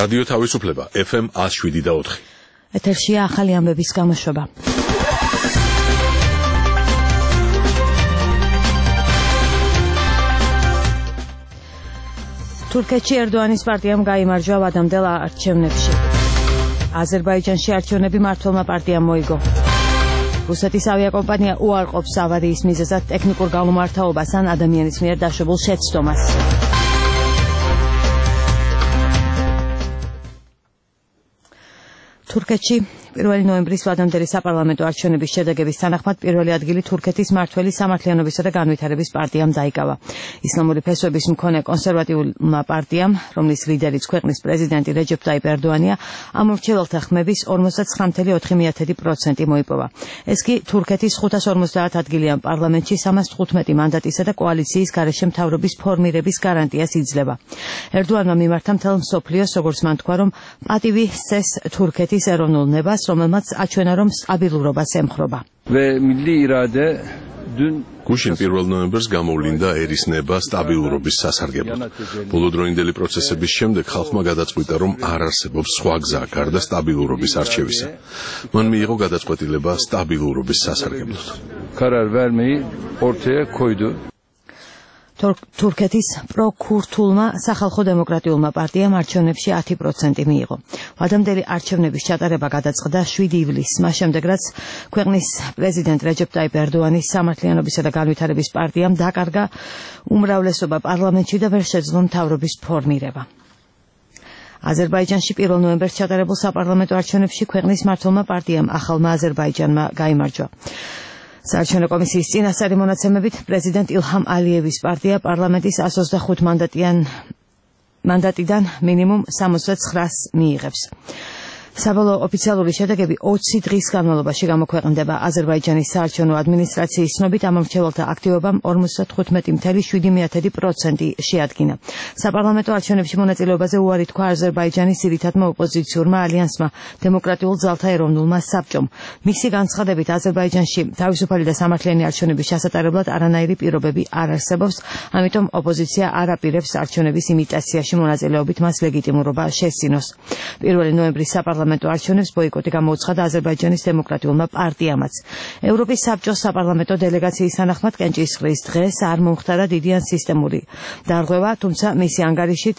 რადიო თავისუფლება FM 107.4. ეთერშია ახალი ამბების გამოშვება. თურქეთში ერდოანის პარტიამ გაიმარჯვა ვადამდელ არჩევნებში. აზერბაიჯანში არჩევნები მმართველმა პარტიამ მოიგო. რუსეთის ავიაკომპანია უარყოფს ავარიის მიზეზად ტექნიკურ განუმართავობას ან ადამიანის მიერ დაშვებულ შეცდომას. თურქეთში 1 ნოემბრის ვადამდელი საპარლამენტო არჩევნების შედეგების თანახმად პირველი ადგილი თურქეთის მმართველი სამართლიანობისა და განვითარების პარტიამ დაიკავა. ისლამური ფესვების მქონე კონსერვატიულმა პარტიამ, რომლის ლიდერიც ქვეყნის პრეზიდენტი რეჯეფ ტაიპ ერდოანია, ამ მრჩეველთა ხმების 59.4% მოიპოვა. ეს კი თურქეთის 550 ადგილიან პარლამენტში 315 მანდატისა და კოალიციის გარეშე მთავრობის ფორმირების გარანტიას იძლევა. ერდოანმა მიმართა მთელ მსოფლიოს, როგორც მან თქვა, რომ პატივი სცეს თურქეთის ეროვნულ ნებას, რომელმაც აჩვენა, რომ სტაბილურობას ემხრობა. გუშინ 1 ნოემბერს გამოვლინდა ერისნება სტაბილურობის სასარგებლოდ. ბოლოდროინდელი პროცესების შემდეგ ხალხმა გადაწყვიტა, რომ არ არსებობს სხვა გზა გარდა სტაბილურობის არჩევისა. მან მიიღო გადაწყვეტილება სტაბილურობის სასარგებლოდ. თურქეთის პროქურთულმა სახალხო დემოკრატიულმა პარტიამ არჩევნებში 10% მიიღო. ვადამდელი არჩევნების ჩატარება გადაწყდა 7 ივლისს, მას შემდეგ რაც ქვეყნის პრეზიდენტ რეჯეფ ტაიპ ერდოანის სამართლიანობისა და განვითარების პარტიამ დაკარგა უმრავლესობა პარლამენტში და ვერ შეძლო მთავრობის ფორმირება. აზერბაიჯანში 1 ნოემბერს ჩატარებულ საპარლამენტო არჩევნებში ქვეყნის მმართველმა პარტიამ ახალმა აზერბაიჯანმა გაიმარჯვა. საარჩევნო კომისიის წინასწარი მონაცემებით პრეზიდენტ ილჰამ ალიევის პარტია პარლამენტის 125 მანდატიდან მინიმუმ 69-ს მიიღებს. საბოლოო ოფიციალური შედეგები 20 დღის განმავლობაში გამოქვეყნდება. აზერბაიჯანის საარჩევნო ადმინისტრაციის ცნობით ამ მრჩეველთა აქტივობამ 55.7% შეადგინა. საპარლამენტო არჩევნებში მონაწილეობაზე უარი თქვა აზერბაიჯანის ძირითადმა ოპოზიციურმა ალიანსმა დემოკრატიულ ძალთა ეროვნულმა საბჭომ. მისი განცხადებით აზერბაიჯანში თავისუფალი და სამართლიანი არჩევნების ჩასატარებლად არანაირი პირობები არ არსებობს, ამიტომ ოპოზიცია არ აპირებს არჩევნების იმიტაციაში მონაწილეობით მას ლეგიტიმურობა შესცინოს. 1 ნოემბრის საპარლამენტო არჩევნებს ბოიკოტი გამოუცხადა აზერბაიჯანის დემოკრატიულმა პარტიამაც. ევროპის საბჭოს საპარლამენტო დელეგაციის თანახმად კენჭისყრის დღეს არ მომხდარა დიდი ან სისტემატური დარღვევა, თუმცა მისი ანგარიშით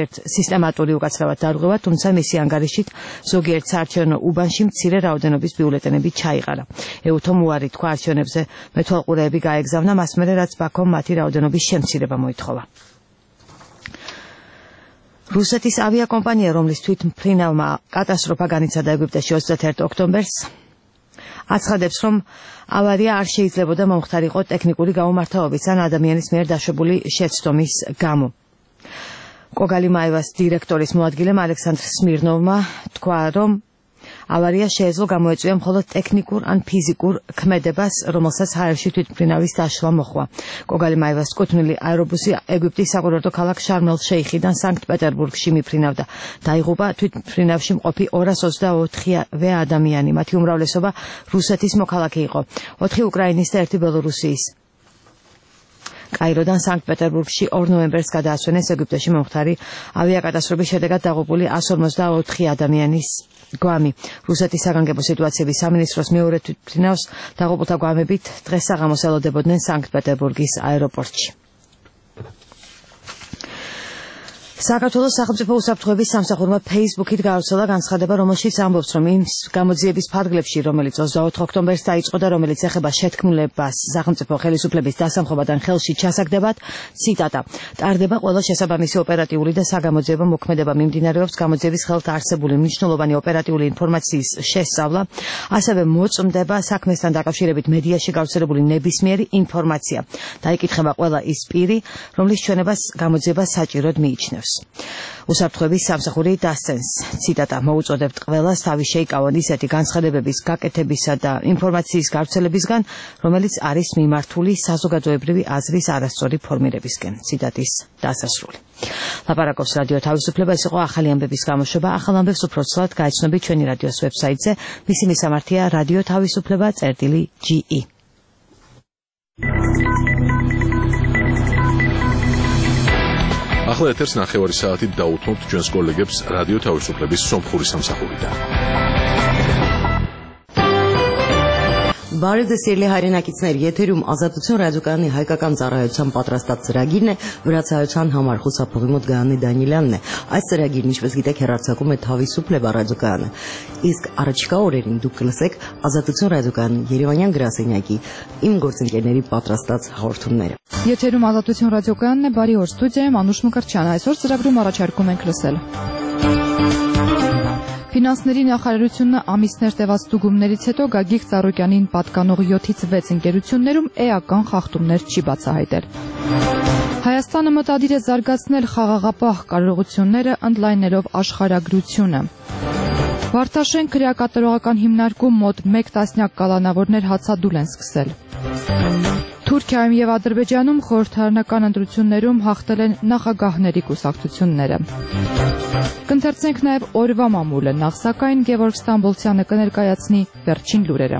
ზოგიერთ საარჩევნო უბანში მცირე რაოდენობის ბიულეტენები ჩაიყარა. ეუთომ უარი თქვა არჩევნებზე მეთვალყურეები გაეგზავნა, მას მერე რაც ბაქომ მათი რაოდენობის შემცირება მოითხოვა. რუსეთის ავიაკომპანია, რომლის თვითმფრინავმა კატასტროფა განიცადა ეგვიპტეში 21 ოქტომბერს, აცხადებს, რომ ავარია არ შეიძლებოდა მომხდარიყო ტექნიკური გაუმართავობის ან ადამიანის მიერ დაშვებული შეცდომის გამო. კოგალიმაევას დირექტორის მოადგილემ ალექსანდრ სმირნოვმა თქვა, რომ ავარია შეეძლო გამოეწვია მხოლოდ ტექნიკურ ან ფიზიკურ ქმედებას, რომელსაც ჰაერში თვითმფრინავის დაშლა მოჰყვა. კოგალიმაევას კუთვნილი აერობუსი ეგვიპტის საკურორტო ქალაქ შარმ-ელ-შეიხიდან სანქტ-პეტერბურგში მიფრინავდა. დაიღუპა თვითმფრინავში მყოფი 224 ადამიანი, მათი უმრავლესობა რუსეთის მოქალაქე იყო, 4 უკრაინის და 1 ბელორუსიის. კაიროდან სანქტ-პეტერბურგში 2 ნოემბერს გადაასვენეს ეგვიპტეში მომხდარი ავიაკატასტროფის შედეგად დაღუპული 154 ადამიანის გვამი. რუსეთის საგანგებო სიტუაციების სამინისტროს მეორე თვითმფრინავს დაღუპულთა გვამებით დღეს საღამოს ელოდებოდნენ სანქტ-პეტერბურგის აეროპორტში. საქართველოს სახელმწიფო უსაფრთხოების სამსახურმა Facebook-ით გაავრცელა განცხადება, რომელშიც ამბობს, რომ იმ გამოძიების ფარგლებში, რომელიც 24 ოქტომბერს დაიწყო და რომელიც ეხება შეთქმულებას სახელმწიფო ხელისუფლების დასამხობად ხელში ჩასაგდებად, ციტატა, ტარდება ყველა შესაბამისი ოპერატიული და საგამოძიებო მოქმედება, მიმდინარეობს გამოძიების ხელთ არსებული მნიშვნელოვანი ოპერატიული ინფორმაციის შესწავლა, ასევე მოწმდება საქმესთან დაკავშირებით მედიაში გავრცელებული ნებისმიერი ინფორმაცია. დაიკითხება ყველა ის პირი, რომლის ჩვენებას გამოძიება საჭიროდ მიიჩნევს. უსაფრთხოების სამსახური დასცენს, ციტატა, მოუწოდებთ ყველას თავი შეიკავონ ისეთი განცხადებების გაკეთებისა და ინფორმაციის გავრცელებისგან, რომელიც არის მიმართული საზოგადოებრივი აზრის არასწორი ფორმირებისკენ. ციტატის დასასრული. ლაპარაკობს რადიო თავისუფლება, ეს იყო ახალი ამბების გამოშვება. ახალ ამბებს უფრო ცვლად გაიცნობთ ჩვენი რადიოს ვებსაიტზე, მისი მისამართია რადიო თავისუფლება.ge. ახლა ეთერს 9 საათით დაუთმობთ ჩვენს კოლეგებს რადიო თავისუფლების სომხური სამსახურიდან. Բարև ձեզ սիրելի հայրենակիցներ, եթերում Ազատություն ռադիոկայանի հայկական ծառայության պատրաստած ծրագիրն է, վրացայության համար խուսափողի մոտ Գայանե Դանիելյանն է։ Այս ծրագիրն, ինչպես գիտեք, հեռարձակում է Թավիսուփլե ռադիոկայանը։ Իսկ առաջիկա օրերին դուք կլսեք Ազատություն ռադիոկայանի Երևանյան գրասենյակի իմ գործընկերների պատրաստած հաղորդումները։ Եթերում Ազատություն ռադիոկայանն է, բարի օր, ստուդիայում Անուշ Մկրտչյան, այսօր ծրագրում առաջարկում ենք լսել։ Ֆինանսների նախարարությունը ամիսներ տևած ստուգումներից հետո Գագիկ Ծառուկյանին պատկանող 7-ից 6 ընկերություններում էական խախտումներ չի բացահայտել։ Հայաստանը մտադիր է զարգացնել խաղաղապահ կարողությունները, ընդլայնելով աշխարհագրությունը։ Վարդաշեն քրեակատարողական հիմնարկում մոտ 1 տասնյակ կալանավորներ հացադուլ են սկսել։ Թուրքիայում եւ Ադրբեջանում խորհրդարանական ընտրություններում հաղթել են նախագահների կուսակցությունները։ Կընթերցենք նաև օրվա մամուլը, նախ սակայն Գևորգ Ստամբոլցյանը կներկայացնի վերջին լուրերը։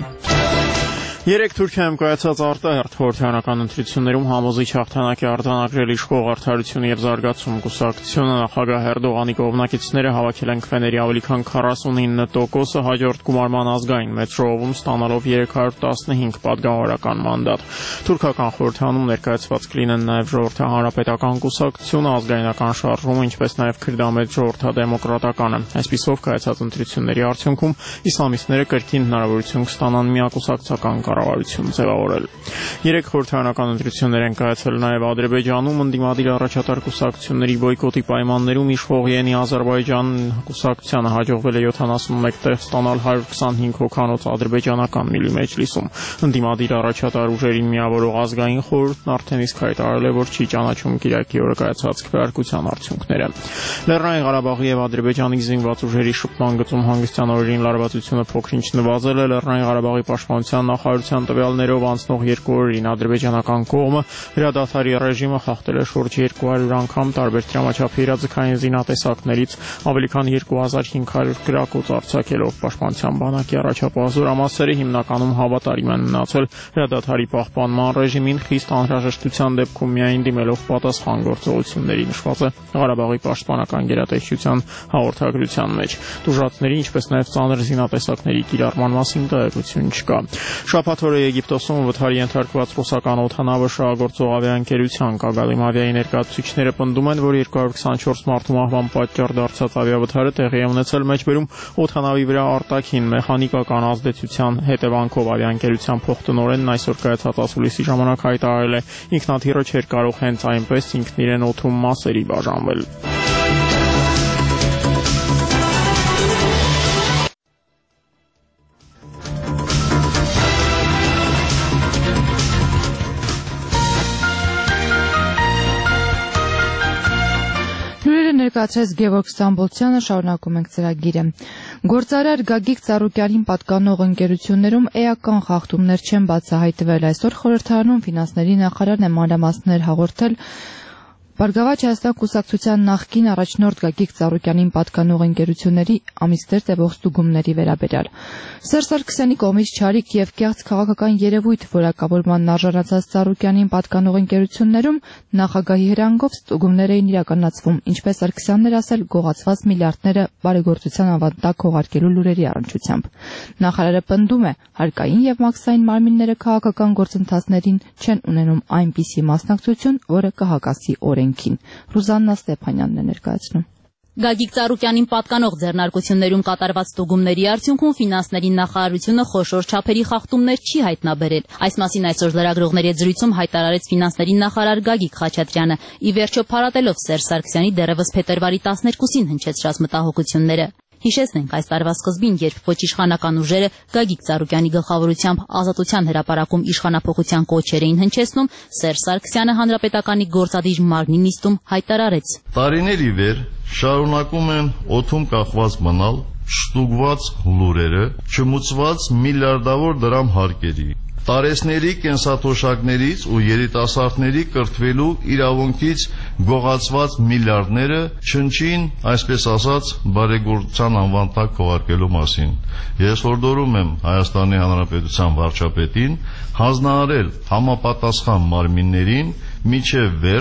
Երեք Թուրքիայում կայացած արտահերթ խորհրդարանական ընտրություններում համոզիչ հաղթանակ է արձանագրել իշխող Արդարություն եւ զարգացում կուսակցությունը, նախագահ Էրդողանի կողմնակիցները հավաքել են քվեների ավելի քան 49%-ը հաջորդ գումարման ազգային մեծ ժողովում ստանալով 315 պատգամավորական մանդատ։ Թուրքական խորհրդարանում ներկայացված կլինեն նաև ժողովրդահանրապետական կուսակցությունը, ազգայնական շարժումը, ինչպես նաև քրդամեծ ժողովրդադեմոկրատականը։ Այսպիսով կայացած ընտրությունների արդյունքում իսլամիստները կրկին հնարավորություն կստանան միակուսակցական կառավարություն ձևավորել։ Երեք խորհրդարանական ընտրություններ են կայացել նաև Ադրբեջանում, ընդդիմադիր առաջատար կուսակցությունների բոյկոտի պայմաններում իշխող Յենի Ադրբեջան կուսակցությանը հաջողվել է 71 տեղ ստանալ 125 հոգանոց ադրբեջանական Միլի մեջլիսում։ Ընդդիմադիր առաջատար ուժերին միավորող ազգային խորհուրդն արդեն իսկ հայտարարել է, որ չի ճանաչում Կիրակի օրը կայացած քվեարկության արդյունքները։ Լեռնային Ղարաբաղի եւ Ադրբեջանի զինված ուժերի շփման գծում հանգստյան օրերին լարվածությունը փոքր-ինչ նվազել է։ Լեռնային Ղարաբաղի պաշտպանության նախարարության տվյալներով անցնող 2 օրերին ադրբեջանական կողմը հրադադարի ռեժիմը խախտել է շուրջ 200 անգամ, տարբեր դրամաչափի իրազեկային զինատեսակներից ավելի քան 2500 գրակոց արձակելով։ Պաշտպանության բանակի առաջապահ զորամասերը հիմնականում հավատարիմ են մնացել հրադադարի պահպանման ռեժիմին, խիստ անհրաժեշտության դեպքում միայն դիմելով պատասխան գործողությունների, նշված է Ղարաբաղի պաշտպանական գերատեսչության հաղորդագրության մեջ։ Տուժածների, ինչպես նաև ծանր զինատեսակների կիրառման մասին տեղեկություն չկա։ Շաբաթ օրը Եգիպտոսում վթարի ենթարկված ռուսական օդանավը շահագործող ավիաընկերության Կագալիմ ավիայի ներկայացուցիչները պնդում են, որ 224 մարդու մահվան պատճառ դարձած ավիավթարը տեղի է ունեցել մեջբերում օդանավի վրա արտաքին մեխանիկական ազդեցության հետևանքով։ Ավիաընկերության փոխտնօրենն այսօր կայացած ասուլիսի ժամանակ հայտարարել է, ինքնաթիռը չէր կարող հենց այնպես ինքն իրեն օդում մասերի բաժանվել։ Ներկայացրեց Գևորգ Ստամբոլցյանը, շարունակում ենք ծրագիրը։ Գործարար Գագիկ Ծառուկյանին պատկանող ընկերություններում էական խախտումներ չեն բացահայտվել։ Այսօր խորհրդարանում ֆինանսների նախարարն է մանրամասներ հաղորդել Բարգավաճ Հայաստան կուսակցության նախկին առաջնորդ Գագիկ Ծառուկյանին պատկանող ընկերությունների ամիսներ տևող ստուգումների վերաբերյալ։ Սերժ Սարգսյանի կողմից չարիք եւ կեղծ քաղաքական երևույթ որակավորման արժանացած Ծառուկյանին պատկանող ընկերություններում նախագահի հրանգով ստուգումներ էին իրականացվում, ինչպես Սարգսյանն էր ասել, գողացված միլիարդները բարեգործության ավանդակ հողարկելու լուրերի առնչությամբ։ Նախարարը պնդում է, հարկային եւ մաքսային մարմինները քաղաքական գործընթացներին չեն ունենում այնպիսի մասնակցություն, որը կհակասի օրենքին։ Ռուզաննա Ստեփանյանն է ներկայացնում։ Գագիկ Ծառուկյանին պատկանող ձեռնարկություններում կատարված ստուգումների արդյունքում ֆինանսների նախարարությունը խոշոր չափերի խախտումներ չի հայտնաբերել։ Այս մասին այսօր լրագրողների հետ զրույցում հայտարարեց ֆինանսների նախարար Գագիկ Խաչատրյանը, ի վերջո փառատելով Սերժ Սարգսյանի դեռևս փետրվարի 12-ին հնչեցրած մտահոգությունները։ Հիշեցնենք այս տարվա սկզբին, երբ ոչ իշխանական ուժերը Գագիկ Ծառուկյանի գլխավորությամբ Ազատության հրապարակում իշխանափոխության կոչեր էին հնչեցնում, Սերժ Սարգսյանը հանրապետականի գործադիր մարմնի նիստում հայտարարեց. Տարիներ ի վեր շարունակում են օդում կախված մնալ չստուգված լուրերը, չմուծված միլիարդավոր դրամ հարկերի, տարեցների կենսաթոշակներից ու երիտասարդների կրթվելու իրավունքից գողացված միլիարդները չնչին, այսպես ասած, բարեգործության անվան տակ քողարկելու մասին։ Ես հորդորում եմ Հայաստանի Հանրապետության վարչապետին հանձնարարել համապատասխան մարմիններին մինչև վերջ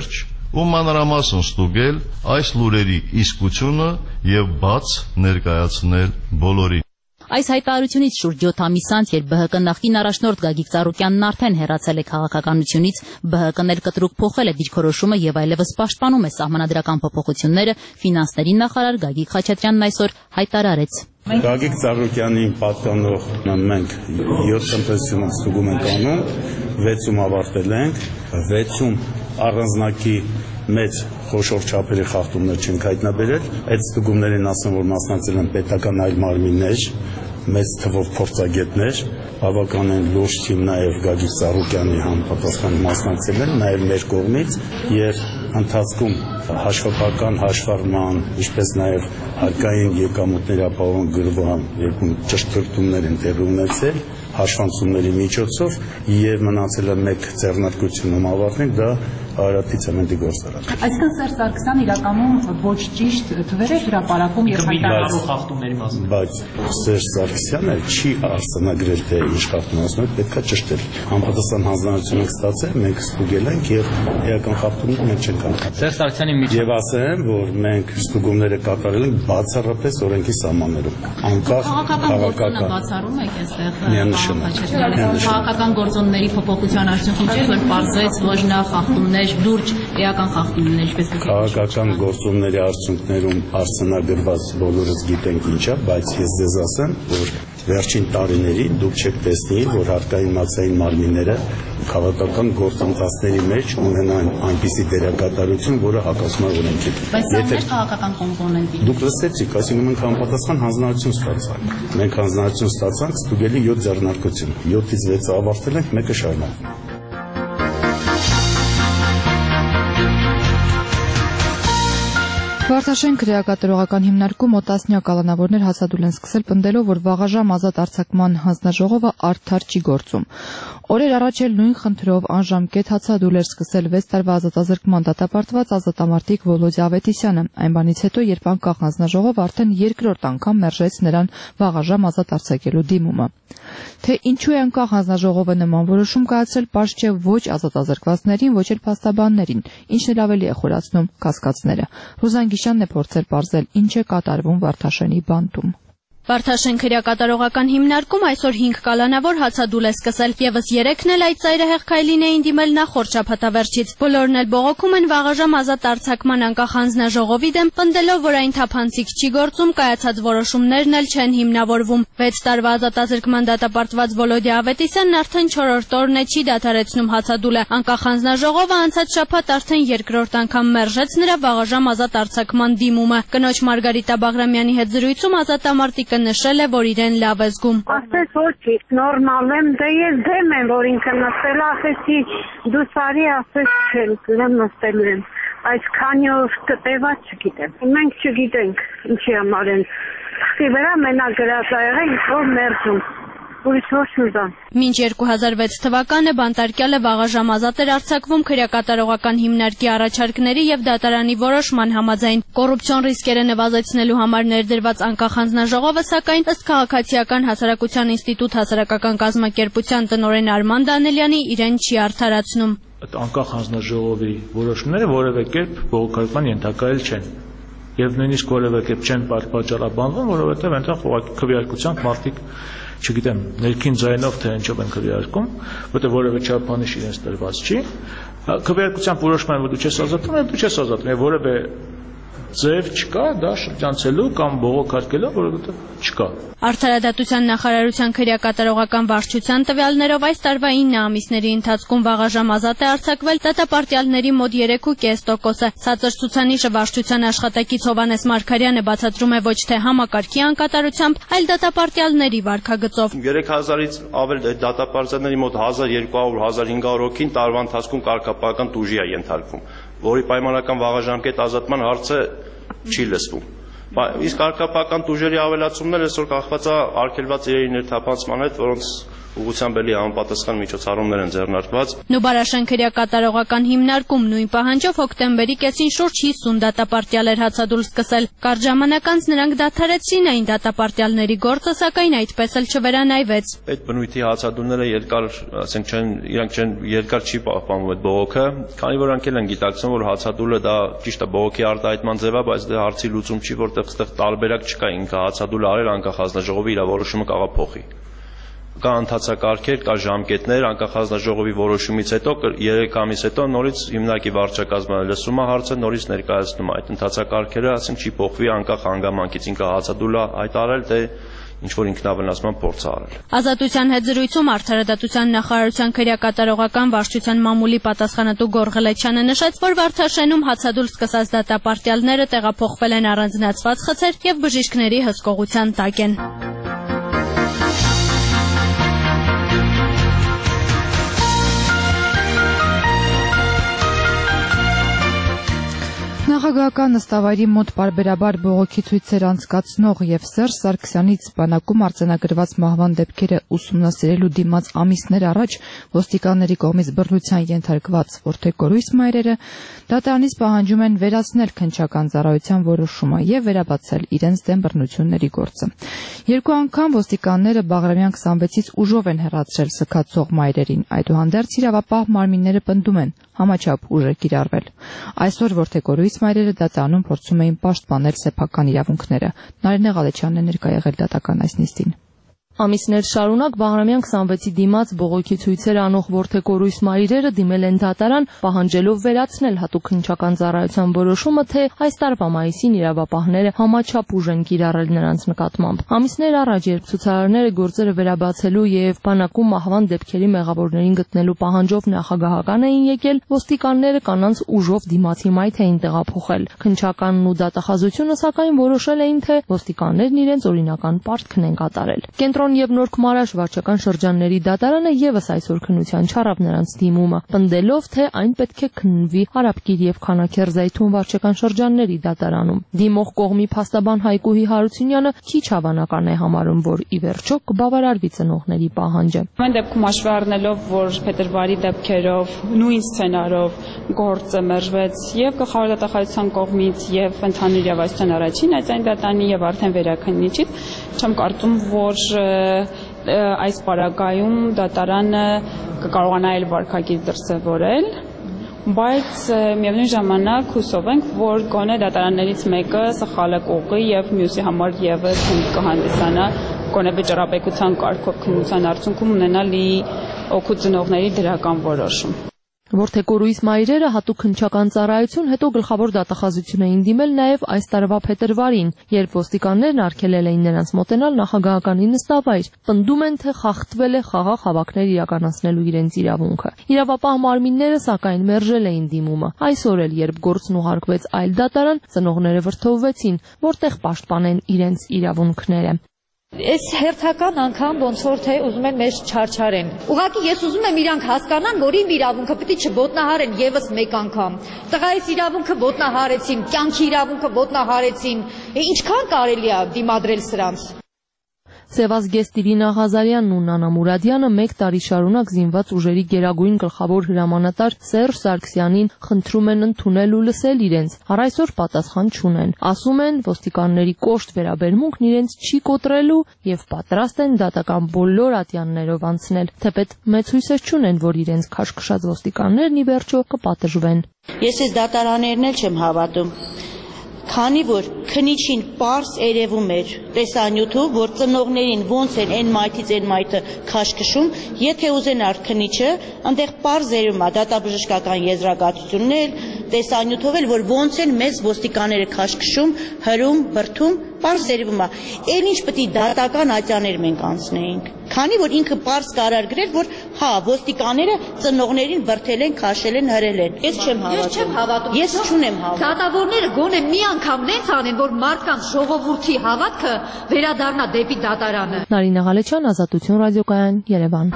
ու մանրամասն ստուգել այս լուրերի իսկությունը եւ բաց ներկայացնել բոլորին։ Այս հայտարարությունից շուրջ 7 ամիս անց, երբ ԲՀԿ նախկին առաջնորդ Գագիկ Ծառուկյանն արդեն հեռացել է քաղաքականությունից, ԲՀԿ-ն էլ կտրուկ փոխել է դիրքորոշումը եւ այլևս պաշտպանում է սահմանադրական փոփոխությունները, ֆինանսների նախարար Գագիկ Խաչատրյանն այսօր հայտարարեց. Գագիկ Ծառուկյանին պատկանող մենք 7 տնտեսություն ստուգում ենք անում, 6-ում ավարտել ենք, 6-ում առանձնակի մեծ խոշոր չափերի խախտումներ չենք հայտնաբերել, այդ ստուգումներին ասեմ, որ մասնակցել են պետական այլ մարմիններ, մեծ թվով փորձագետներ, բավականին լուրջ թիմ նաև Գագիկ Ծառուկյանի համապատասխան մասնակցել են, նաև մեր կողմից եւ ընթացքում հաշվապահական հաշվառման, ինչպես նաև հարկային եկամուտների ապահովման գրվան երկու ճշտություններ են տեղի ունեցել հաշվանցումների միջոցով եւ մնացել է մեկ ձեռնարկությունում ավարտենք, դա Արարատի գործարան։ Այսինքն Սերժ Սարգսյանն իրականում ոչ ճիշտ թվեր է հրապարակում եւ հայտարարում խախտումների մասին։ Բայց Սերժ Սարգսյանը չի արձանագրել թե ինչ խախտում ասում, պետքա ճշտել։ Համապատասխան հանձնարարություն ենք ստացել, մենք ստուգել ենք եւ էական խախտումներ մենք չենք անում։ Սերժ Սարգսյանի միջև եւ ասեմ, որ մենք ստուգումները կատարել ենք բացառապես օրենքի սահմաններում։ Անկախ քաղաքական բացառում եք այստեղ քաղաքական գործոնների փոփոխության արդյունքում չէ, որ բարձրեց ոչ նա խախտումներ, լուրջ էական խախտումներ, ինչպես քաղաքական գործոնների արդյունքներում արսենագրված բոլորս գիտենք ինչա, բայց ես ձեզ ասեմ, որ վերջին տարիներին դուք չեք տեսնի, որ հարկային մացային մարմինները քաղաքական գործընթացների մեջ ունենան այնպիսի դերակատարություն, որը հակասում է օրենքին։ Բայց սա մեր քաղաքական կոմպոնենտի։ Դուք լսեցիք, այսինքն մենք համապատասխան հանձնարարություն ստացանք։ Մենք հանձնարարություն ստացանք ստուգելի 7 ձեռնարկություն։ 7-ից 6-ը ավարտել ենք, մեկը շարունակվում։ Վարդաշեն քրեակատարողական հիմնարկում մոտասնյակ կալանավորներ հացադուլ են սկսել պնդելով, որ վաղաժամ ազատ արձակման հանձնաժողովը արդար չի գործում։ Օրեր առաջ էլ նույն խնդրով անժամկետ հացադուլ էր սկսել 6 տարվա ազատազրկման դատապարտված ազատամարտիկ Վոլոդիա Ավետիսյանը, այն բանից հետո, երբ անկախ հանձնաժողովը արդեն երկրորդ անգամ մերժեց նրան վաղաժամ ազատ արձակելու դիմումը։ Թե ինչու է անկախ հանձնաժողովը նման որոշում կայացրել, պարզ չէ ոչ ազատազրկվածներին, ոչ էլ փաստաբաններին, ինչն էլ ավելի է խորացնում կասկածները։ Ռուզան Գիշյանն է փորձել պարզել ինչ է կատարվում Վարդաշենի բանտում։ Վարդաշեն քրեակատարողական հիմնարկում այսօր 5 կալանավոր հացադուլ է սկսել, եւս 3-ն էլ այդ ծայրահեղ քայլին էին դիմել նախորդ շաբաթավերջից։ Բոլորն էլ բողոքում են վաղաժամ ազատ արձակման անկախ հանձնաժողովի դեմ, պնդելով, որ այն թափանցիկ չի գործում, կայացած որոշումներն էլ չեն հիմնավորվում։ 6 տարվա ազատազրկման դատապարտված Վոլոդիա Ավետիսյանն արդեն 4-րդ օրն է չի դադարեցնում հացադուլը։ Անկախ հանձնաժողովը անցած շաբաթ արդեն երկրորդ անգամ մերժեց նրա վաղաժամ ազատ արձակման դիմումը։ Կնոջ Մարգարիտա Բաղրամյանի հետ զրույցում ազատամարտիկ նշել է, որ իրեն լավ է զգում։ Ասես ոչ ճիշտ, նորմալ եմ, դե ես դեմ եմ, որ ինքը նստել, ասեցի, դու սարի ասես չեմ նստելու եմ, այս քանի օր կտեված չգիտեմ։ Մենք չգիտենք ինչի համար են թղթի վրա մենակ գրած ա եղել, որ մերժում։ Ուրիշ ոչ ուզան։ Մինչ 2006 թվականը բանտարկյալը վաղաժամ ազատ էր արձակվում քրեակատարողական հիմնարկի առաջարկների եւ դատարանի որոշման համաձայն։ Կոռուպցիոն ռիսկերը նվազեցնելու համար ներդրված անկախ հանձնաժողովը, սակայն ըստ Քաղաքացիական հասարակության ինստիտուտ հասարակական կազմակերպության տնօրեն Արման Դանելյանի իրեն չի արդարացնում։ Այդ անկախ հանձնաժողովի որոշումները որևէ կերպ բողոքարկման ենթակայել չեն։ Եվ նույնիսկ որևէ կերպ չեն պատճառաբանվում, որովհետև այնտեղ ուղղակի քվեարկությամբ մարդիկ չգիտեմ, ներքին ձայնով թե ինչով են քվեարկում, որտեղ որևէ չափանիշ իրենց տրված չի։ Քվեարկությամբ որոշում են, որ դու չես ազատվում, դու չես ազատվում, եւ որևէ ձև չկա դա շրջանցելու կամ բողոքարկելու, որովհետև չկա։ Արդարադատության նախարարության քրեակատարողական վարչության տվյալներով այս տարվա 9 ամիսների ընթացքում վաղաժամ ազատ է արձակվել դատապարտյալների մոտ 3.5%-ը։ Ցածր ցուցանիշը վարչության աշխատակից Հովհաննես Մարգարյանը բացատրում է ոչ թե համակարգի անկատարությամբ, այլ դատապարտյալների վարքագծով։ 3000-ից ավել դատապարտյալների մոտ 1200-1500 հոգին տարվա ընթացքում կարգապահական տուժի է ենթարկվում, որի պայմանական վաղաժամկետ ազատման հարցը չի լսվում։ Իսկ արկապական տուժերի ավելացումները այսօր կախված է արգելված իրերի ներթափանցման հետ, որոնց ուղղությամբ էլի համապատասխան միջոցառումներ են ձեռնարկված։ Նուբարաշենքերյա կատարողական հիմնարկում նույն պահանջով հոկտեմբերի կեսին շուրջ 50 դատապարտյալ էր հացադուլ սկսել։ Կարճ ժամանակ անց նրանք դադարեցրին այն դատապարտյալների գործը, սակայն այդպես էլ չվերանայվեց։ Այդ բնույթի հացադուլները երկար, ասենք իրանք չեն երկար չի պահպանվում այդ բողոքը, քանի որ անքել են գիտակցում, որ հացադուլը դա ճիշտ է բողոքի արտահայտման ձև է, բայց դա հարցի լուծում չի, որտեղ այստեղ տարբերակ չկա, ինքը հացադուլը արել անկախ հանձնաժողովի իր որոշումը կարող փոխի։ Կա ընթացակարգեր, կա ժամկետներ, անկախ հանձնաժողովի որոշումից հետո 3 ամիս հետո նորից հիմնարկի վարչակազմը լսում է հարցը, նորից ներկայացնում է այդ ընթացակարգերը, ասենք չի փոխվի անկախ հանգամանքից, ինքը հացադուլը հայտարարել, թե ինչ որ ինքնավնասման փորձ է արել։ Ազատության հետ զրույցում Արդարադատության նախարարության քրեակատարողական վարչության մամուլի պատասխանատու Գոռ Ղլեչյանը նշեց, որ Վարդաշենում հացադուլ սկսած դատապարտյալները տեղափոխվել են առանձնացված խցեր եւ բժիշկների հսկողության տակ են։ Նախագահական նստավայրի մոտ պարբերաբար բողոքի ցույցեր անցկացնող եւ Սերժ Սարգսյանից բանակում արձանագրված մահվան դեպքերը ուսումնասիրելու դիմաց ամիսներ առաջ ոստիկանների կողմից բռնության ենթարկված որդեգորույս մայրերը դատարանից պահանջում են վերացնել քննչական ծառայության որոշումը եւ վերաբացել իրենց դեմ բռնությունների գործը։ Երկու անգամ ոստիկանները Բաղրամյան 26-ից ուժով են հեռացրել սքացող մայրերին, այդուհանդերձ իրավապահ մարմինները պնդում են համաչափ ուժ է կիրառվել։ Այսօր որդեգորույս մայրերը դատարանում փորձում էին պաշտպանել սեփական իրավունքները։ Նարինե Ղալեչյանն է ներկա եղել դատական այս նիստին։ Ամիսներ շարունակ Բաղրամյան 26-ի դիմաց բողոքի ցույցեր անող որդեգորույս մայրերը դիմել են դատարան, պահանջելով վերացնել հատուկ քննչական ծառայության որոշումը, թե այս տարվա մայիսին իրավապահները համաչափ ուժ են կիրառել նրանց նկատմամբ։ Ամիսներ առաջ, երբ ցուցարարները գործերը վերաբացելու եւ բանակում մահվան դեպքերի մեղավորներին գտնելու պահանջով նախագահական էին եկել, ոստիկանները կանանց ուժով դիմացի մայթ էին տեղափոխել։ Քննչականն ու դատախազությունը սակայն որոշել էին, թե ոստիկաններն իրենց օրինական պարտքն են կատարել։ Եւ Նոր Քմարաշ վարչական շրջանների դատարանը եւս այսօր քննության չառավ նրանց դիմումը, պնդելով, թե այն պետք է քննվի Արաբկիր եւ Քանաքերզայթուն վարչական շրջանների դատարանում։ Դիմող կողմի փաստաբան Հայկուհի Հարությունյանը քիչ հավանական է համարում, որ ի վերջո կբավարարվի ծնողների պահանջը։ Այն դեպքում հաշվի առնելով, որ փետրվարի դեպքերով նույն սցենարով գործը մերժվեց եւ գլխավոր դատախազության կողմից եւ ընդհանուր իրավասության առաջին այցային դատանի եւ արդեն վերաքննիչից, չեմ կարծում, որ այս պարագայում դատարանը կկարողանա այլ վարքագիծ դրսևորել, բայց միևնույն ժամանակ հուսով ենք, որ գոնե դատարաններից մեկը սխալը կողի եւ մյուսի համար եւս կհանդիսանա գոնե վճռապետության կարգով քննության արդյունքում ունենալի օգուտ ծնողների դրական որոշում։ Որդեգորույս մայրերը հատուկ քննչական ծառայություն, հետո գլխավոր դատախազություն էին դիմել նաև այս տարվա փետրվարին, երբ ոստիկաններն արգելել էին նրանց մոտենալ նախագահականի նստավայր, պնդում են, թե խախտվել է խաղաղ հավաքներ իրականացնելու իրենց իրավունքը։ Իրավապահ մարմինները սակայն մերժել էին դիմումը։ Այսօր էլ, երբ գործն ուղարկվեց այլ դատարան, ծնողները վրդովվեցին, որտեղ պաշտպանեն իրենց իրավունքները։ Այս հերթական անգամ ոնց որ թե ուզում են մեզ չարչարեն։ Ուղղակի ես ուզում եմ իրանք հասկանան, որ իմ իրավունքը պետք է չոտնահարեն եւս մեկ անգամ։ Տղայիս իրավունքը ոտնահարեցին, կյանքի իրավունքը ոտնահարեցին։ Ինչքան կարելի է դիմադրել սրանց։ Սևազգեստ Իրինա Ղազարյանն ու Նանա Մուրադյանը 1 տարի շարունակ զինված ուժերի գերագույն գլխավոր հրամանատար Սերժ Սարգսյանին խնդրում են ընդունել ու լսել իրենց, առ այսօր պատասխան չունեն։ Ասում են, ոստիկանների կոշտ վերաբերմունքն իրենց չի կոտրելու եւ պատրաստ են դատական բոլոր ատյաններով անցնել, թեպետ մեծ հույսեր չունեն, որ իրենց քաշքշած ոստիկաններն ի վերջո կպատժվեն։ Ես այս դատարաններն էլ չեմ հավատում։ Քանի որ քննիչին պարզ երևում էր տեսանյութով, որ ծնողներին ոնց են այն մայթից այն մայթը քաշքշում, եթե ուզենար քննիչը, այնտեղ պարզ երևում է դատաբժշկական եզրակացությունն էլ, տեսանյութով էլ, որ ոնց են մեզ ոստիկանները քաշքշում, հրում, բրդում, պարզ երևում է։ Էլ ինչ պետք է դատական ատյաներ մենք անցնեինք։ Քանի որ ինքը պարզ կարար գրել, որ հա, ոստիկանները ծնողներին բրդել են, քաշել են, հրել են։ Ես չեմ հավատում։ Ես չունեմ հավատ։ Դատավորները գոնե մի անգամ նենց անեն, որ մարդկանց ժողովրդի հավատքը վերադառնա դեպի դատարանը։ Նարինե Ղալեչյան, Ազատություն ռադիոկայան, Երևան։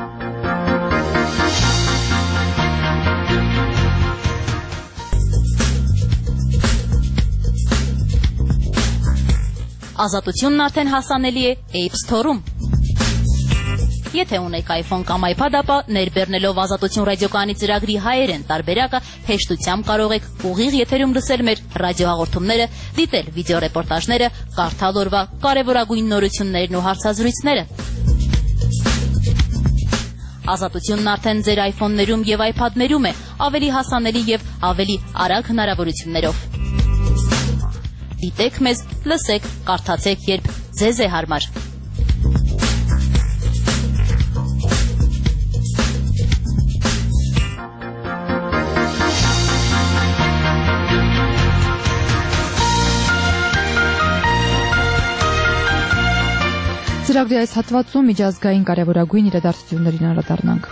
Ազատությունն արդեն հասանելի է App Store-ում։ Եթե ունեք iPhone կամ iPad, ապա ներբեռնելով Ազատություն ռադիոկայանի ծրագրի հայերեն տարբերակը հեշտությամբ կարող եք ուղիղ եթերում լսել մեր ռադիոհաղորդումները, դիտել վիդեոռեպորտաժները, կարդալ օրվա կարևորագույն նորություններն ու հարցազրույցները։ Ազատությունն արդեն ձեր iPhone-ներում եւ iPad-ներում է, ավելի հասանելի եւ ավելի արագ հնարավորություններով։ Դիտեք մեզ, լսեք, կարդացեք, երբ ձեզ է հարմար։ Ծրագրի այս հատվածում միջազգային կարևորագույն իրադարձություններին անդրադառնանք։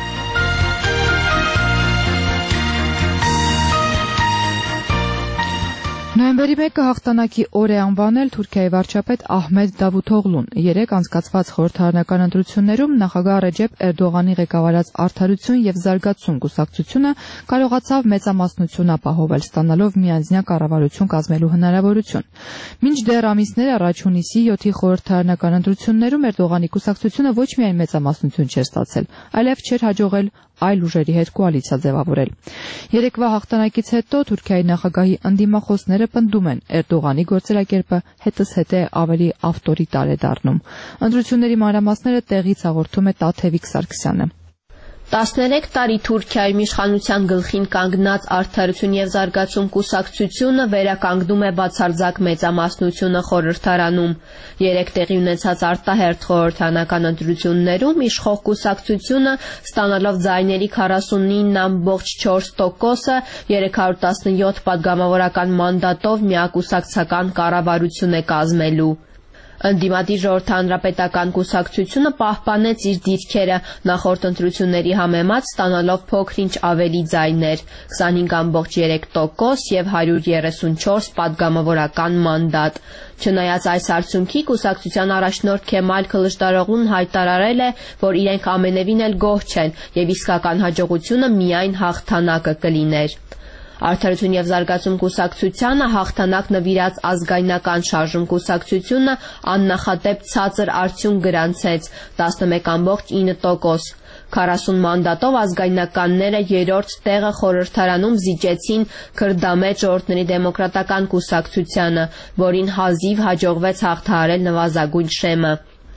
Նոյեմբերի 1-ը հաղթանակի օր է անվանել Թուրքիայի վարչապետ Ահմեդ Դավութօղլուն։ Երեկ անցկացված խորհրդարանական ընտրություններում նախագահ Ռեջեփ Էրդողանի ղեկավարած Արդարություն եւ զարգացում կուսակցությունը կարողացավ մեծամասնություն ապահովել, ստանալով միանձնյա կառավարություն կազմելու հնարավորություն։ Մինչդեռ ամիսներ առաջ հունիսի 7-ի խորհրդարանական ընտրություններում Էրդողանի կուսակցությունը ոչ միայն մեծամասնություն չէր ստացել, այլև չէր հաջողել այլ ուժերի հետ կոալիցիա ձևավորել։ Երեկվա հաղթանակից հետո Թուրքիայի նախագահի ընդդիմախոսները պնդում են, Էրդողանի գործելակերպը հետզհետե ավելի ավտորիտար է դառնում։ Ընտրությունների մանրամասները տեղից հաղորդում է Տաթևիկ Սարգսյանը։ 13 տարի Թուրքիայում իշխանության գլխին կանգնած Արդարություն եւ զարգացում կուսակցությունը վերականգնում է բացարձակ մեծամասնությունը խորհրդարանում։ Երեք տեղի ունեցած արտահերթ խորհրդարանական ընտրություններում իշխող կուսակցությունը ստանալով ձայների 49.4%-ը 317 պատգամավորական մանդատով միակուսակցական կառավարություն է կազմելու։ Ընդդիմադիր ժողովրդի հանրապետական կուսակցությունը պահպանեց իր դիրքերը նախորդ ընտրությունների համեմատ ստանալով փոքր-ինչ ավելի ձայներ՝ 25.3% եւ 134 պատգամավորական մանդատ։ Չնայած այս արդյունքի կուսակցության առաջնորդ Քեմալ Քլիշդարօղլուն հայտարարել է, որ իրենք ամենևին էլ գոհ չեն եւ իսկական հաջողությունը միայն հաղթանակը կլիներ։ Արդարություն եւ զարգացում կուսակցությանը հաղթանակ նվիրած ազգայնական շարժում կուսակցությունը աննախադեպ ցածր արդյունք գրանցեց 11.9%։ 40 մանդատով ազգայնականները երրորդ տեղը խորհրդարանում զիջեցին Քրդամետ ժողովրդների դեմոկրատական կուսակցությանը, որին հազիվ հաջողվեց հաղթահարել նվազագույն շեմը։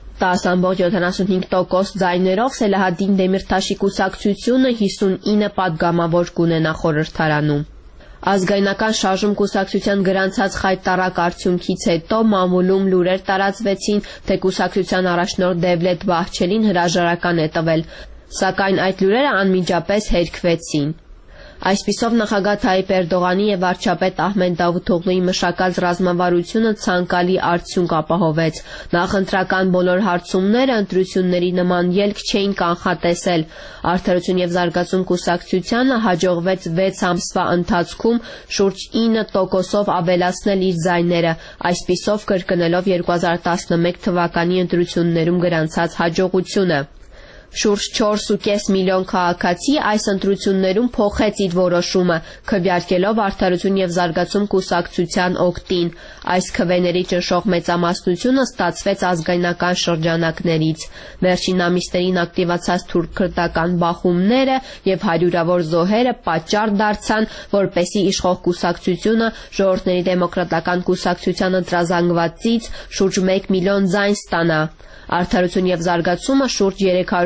10.75% ձայներով Սելահադին Դեմիրթաշի կուսակցությունը 59 պատգամավոր կունենա խորհրդարանում։ Ազգայնական շարժում կուսակցության գրանցած խայտառակ արդյունքից հետո մամուլում լուրեր տարածվեցին, թե կուսակցության առաջնորդ Դևլետ Բահչելին հրաժարական է տվել, սակայն այդ լուրերը անմիջապես հերքվեցին։ Այսպիսով նախագահ Թայիպ Էրդողանի եւ վարչապետ Ահմեդ Դավութօղլուի մշակած ռազմավարությունը ցանկալի արդյունք ապահովեց։ Նախընտրական բոլոր հարցումները ընտրությունների նման ելք չէին կանխատեսել։ Արդարություն եւ զարգացում կուսակցությանը հաջողվեց 6 ամսվա ընթացքում շուրջ 9%-ով ավելացնել իր ձայները, այսպիսով կրկնելով 2011 թվականի ընտրություններում գրանցած հաջողությունը։ Շուրջ 4.5 միլիոն քաղաքացի այս ընտրություններում փոխեց իր որոշումը, քվեարկելով Արդարություն եւ զարգացում կուսակցության օգտին։ Այս քվեների ճնշող մեծամասնությունը ստացվեց ազգայնական շրջանակներից։ Վերջին ամիսներին ակտիվացած թուրք-քրդական բախումները եւ հարյուրավոր զոհերը պատճառ դարձան, որպեսզի իշխող կուսակցությունը ժողովրդների դեմոկրատական կուսակցության ընտրազանգվածից շուրջ 1 միլիոն ձայն ստանա։ Արդարություն եւ զարգացումը շուրջ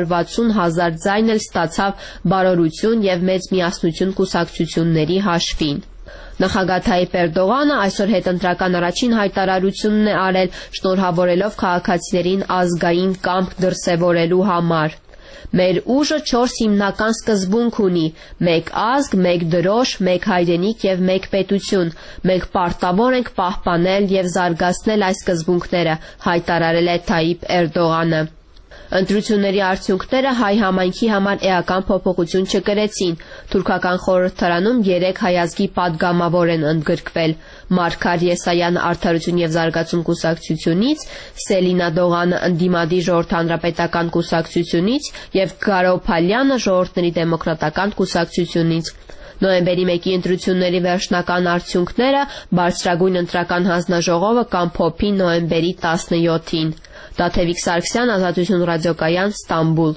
360,000 ձայն էլ ստացավ Բարօրություն եւ Մեծ միասնություն կուսակցությունների հաշվին։ Նախագահ Թայիպ Էրդողանը այսօր հետընտրական առաջին հայտարարությունն է արել, շնորհավորելով քաղաքացիներին ազգային կամք դրսևորելու համար։ Մեր ուժը 4 հիմնական սկզբունք ունի՝ մեկ ազգ, մեկ դրոշ, մեկ հայրենիք եւ մեկ պետություն։ Մենք պարտավոր ենք պահպանել եւ զարգացնել այս սկզբունքները, հայտարարել է Թայիպ Էրդողանը։ Ընտրությունների արդյունքները հայ համայնքի համար էական փոփոխություն չկրեցին։ Թուրքական խորհրդարանում 3 հայազգի падգամավոր են ընդգրկվել՝ Մարգար Եսայանը Արդարություն եւ զարգացում կուսակցությունից, Սելինա Դողանը ընդդիմադիր ժողովրդի հանրապետական կուսակցությունից եւ Գարո Փալյանը ժողովրդների դեմոկրատական կուսակցությունից։ Նոյեմբերի 1-ի ընտրությունների վերջնական արդյունքները բարձրագույն ընտրական հանձնաժողովը կամփոփի նոյեմբերի 17-ին։ Դաթևիկ Սարգսյան, Ազատություն ռադիոկայան, Ստամբուլ։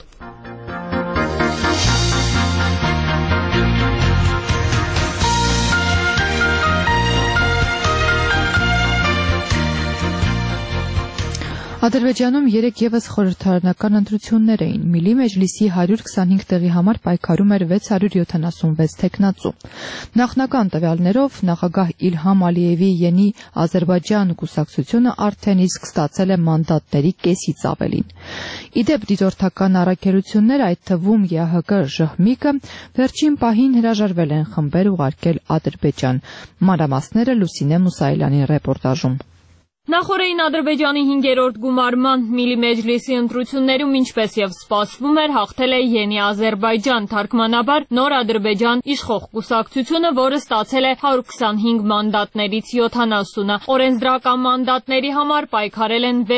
Ադրբեջանում երեք ևս խորհրդարանական ընտրություններ էին։ Միլի մեջլիսի 125 տեղի համար պայքարում էր 676 թեկնածու։ Նախնական տվյալներով նախագահ Իլհամ Ալիևի Յենի Ադրբեջան կուսակցությունը արդեն իսկ ստացել է մանդատների կեսից ավելին։ Իդեպ դիտորդական առաքելություններ, այդ թվում ԵԱՀԿ ԺՀՄԻԿ-ը, վերջին պահին հրաժարվել են խմբեր ուղարկել Ադրբեջան։ Մանրամասները Լուսինե Մուսայելյանի ռեպորտաժում։ Նախորդին Ադրբեջանի 5-րդ գումարման Միլի մեջլիսի ընտրություններում, ինչպես եւ սպասվում էր, հաղթել է Յենի Ադրբեջան, թարգմանաբար Նոր Ադրբեջան իշխող կուսակցությունը, որը ստացել է 125 մանդատներից 70-ը։ Օրենսդրական մանդատների համար պայքարել են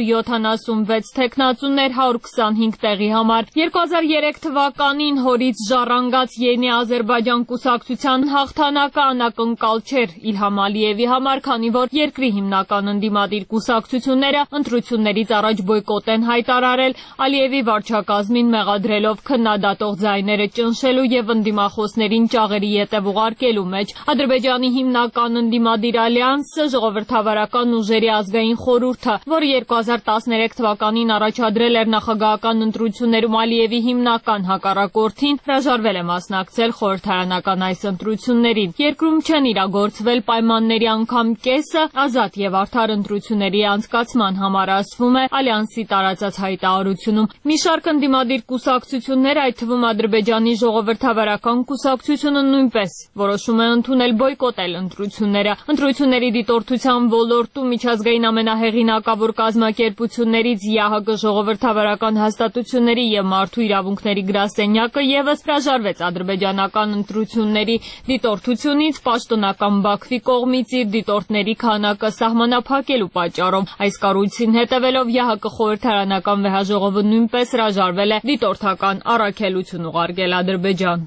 676 թեկնածուներ 125 տեղի համար։ 2003 թվականին հորից ժառանգած Յենի Ադրբեջան կուսակցության հաղթանակը անակնկալ չէր Իլհամ Ալիևի համար, քանի որ երկրի հիմնական դիմադիր կուսակցությունները ընտրություններից առաջ բոյկոտ են հայտարարել, Ալիևի վարչակազմին մեղադրելով քննադատող ձայները ճնշելու եւ ընդդիմախոսներին ճաղերի ետև ուղարկելու մեջ։ Ադրբեջանի հիմնական ընդդիմադիր ալյանսը, Ժողովրդավարական ուժերի ազգային խորհուրդը, որը 2013 թվականին առաջադրել էր նախագահական ընտրություններում Ալիևի հիմնական հակառակորդին, հրաժարվել է մասնակցել խորհրդարանական այս ընտրություններին։ Երկրում չեն իրագործվել պայմանների անգամ կեսը, ազատ եւ արդար ընտրությունների անցկացման համար, ասվում է Ալյանսի տարածած հայտարարությունում։ Մի շարք ընդդիմադիր կուսակցություններ, այդ թվում Ադրբեջանի Ժողովրդավարական կուսակցությունը, նույնպես որոշում է ընդունել բոյկոտել ընտրությունները։ Ընտրությունների դիտորդության ոլորտում միջազգային ամենահեղինակավոր կազմակերպություններից ԵԱՀԿ Ժողովրդավարական հաստատությունների եւ մարդու իրավունքների գրասենյակը եւս հրաժարվեց ադրբեջանական ընտրությունների դիտորդությունից պաշտոնական Բաքվի կողմից իր դիտորդների քանակը սահմանափակելու պատճառով։ Այս կառույցին հետևելով ԵԱՀԿ խորհրդարանական վեհաժողովը նույնպես հրաժարվել է դիտորդական առաքելություն ուղարկել Ադրբեջան։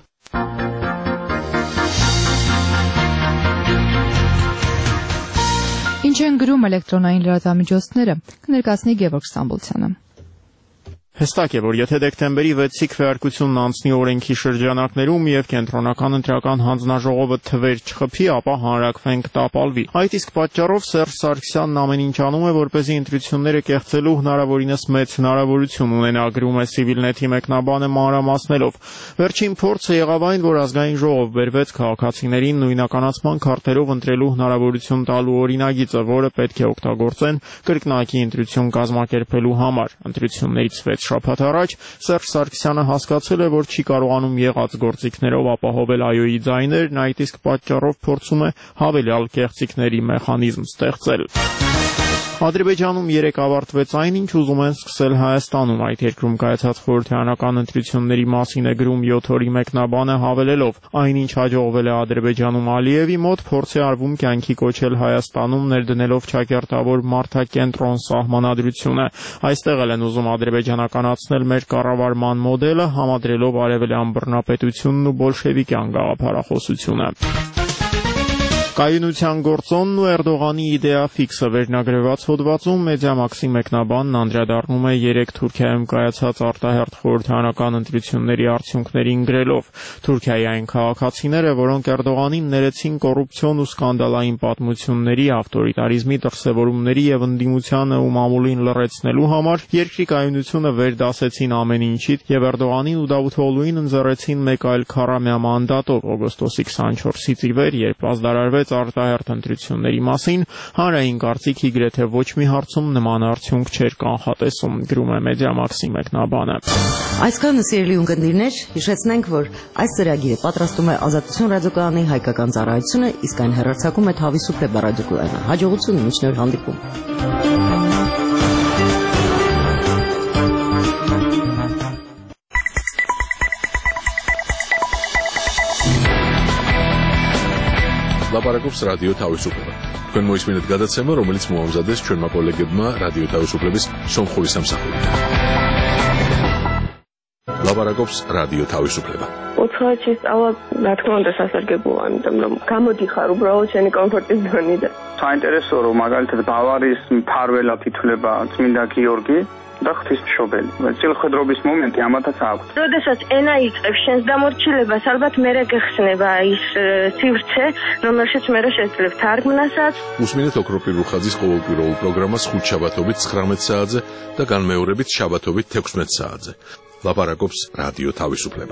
Ինչ են գրում էլեկտրոնային լրատվամիջոցները, կներկայացնի Գևորգ Ստամբուլցյանը։ Հստակ է, որ եթե դեկտեմբերի 6-ի քվեարկությունն անցնի օրենքի շրջանակներում եւ կենտրոնական ընտրական հանձնաժողովը թվեր չխփի, ապա հանրակրվեն կտապալվի։ Այդ իսկ պատճառով Սերժ Սարգսյանն ամեն ինչ անում է, որպեսզի ընտրությունները կեղծելու հնարավորինս մեծ հնարավորություն ունենա, գրում է Civilnet-ի մեկնաբանը մանրամասնելով։ Վերջին փորձը եղավ այն, որ ազգային ժողով բերվեց քաղաքացիներին նույնականացման քարտերով ընտրելու հնարավորություն տալու օրինագիծը, որը պետք է օգտագործեն կրկնակի ընտրություն կազմակերպելու համար։ Ընտրություններից 6 շաբաթ առաջ Սերժ Սարգսյանը հասկացել է, որ չի կարողանում եղած գործիքներով ապահովել ԱՅՈ-ի ձայներն, այդ իսկ պատճառով փորձում է հավելյալ կեղծիքների մեխանիզմ ստեղծել։ Ադրբեջանում 3 ավարտվեց այն, ինչ ուզում են սկսել Հայաստանում, այդ երկրում կայացած խորհրդարանական ընտրությունների մասին է գրում 7 օրի մեկնաբանը, հավելելով. այնինչ հաջողվել է Ադրբեջանում Ալիևի մոտ, փորձ է արվում կյանքի կոչել Հայաստանում, ներդնելով ճակերտավոր մարդակենտրոն սահմանադրությունը։ Այստեղ էլ են ուզում ադրբեջանականացնել մեր կառավարման մոդելը, համադրելով արևելյան բռնապետությունն ու բոլշևիկյան գաղափարախոսությունը։ Կայունության գործոնն ու Էրդողանի իդեա ֆիքսը վերնագրված հոդվածում Մեդիամաքսի մեկնաբանն անդրադառնում է 3 Թուրքիայում կայացած արտահերթ խորհրդարանական ընտրությունների արդյունքներին գրելով. Թուրքիայի այն քաղաքացիները, որոնք Էրդողանին ներեցին կոռուպցիոն ու սկանդալային պատմությունների, ավտորիտարիզմի դրսևորումների եւ ընդդիմությանը ու մամուլին լռեցնելու համար, երկրի կայունությունը վերդասեցին ամեն ինչից եւ Էրդողանին ու Դավութօղլուին ընձեռեցին մեկ այլ քառամյա մանդատով օգոստոսի 24-ից ի վեր, երբ ազդարարվեց արտահերթ ընտրությունների մասին, հանրային կարծիքի գրեթե ոչ մի հարցում նման արդյունք չէր կանխատեսում, գրում է Մեդիամաքսի մեկնաբանը։ Այսքանը սիրելի ունկնդիրներ, հիշեցնենք, որ այս ծրագիրը պատրաստում է Ազատություն ռադիոկայանի հայկական ծառայությունը, իսկ այն հեռարձակում է Թավիսուփլե ռադիոկայանը։ Հաջողություն, մինչ նոր հանդիպում։ Լապարակობს ռադիո Թավիսուփլը։ Თქვენ მოისმინეთ გადაცემა, რომელიც მოამზადეს ჩვენმა კოლეგებმა რადიო თავისუფლების სომხური სამსახურიდან. ლაპარაკობს რადიო თავისუფლება. უცხოეთში სწავლა, რა თქმა უნდა, სასარგებლოა, იმიტომ რომ გამოდიხარ უბრალოდ შენი კომფორტის ზონიდან. საინტერესოა, რომ მაგალითად ბავარიის მფარველად ითვლება წმინდა გიორგი და ღვთისმშობელი. წილხედრობის მომენტი ამათაც აქვს. როდესაც ენა იწყებს შენს დამორჩილებას, ალბათ მერე გეხსნება ის სივრცე, რომელშიც მერე შეძლებ თარგმნასაც. უსმინეთ ოქროპირ რუხაძის ყოველკვირეულ პროგრამას ხუთშაბათობით 19 საათზე და განმეორებით შაბათობით 16 საათზე. ლაპარაკობს რადიო თავისუფლება.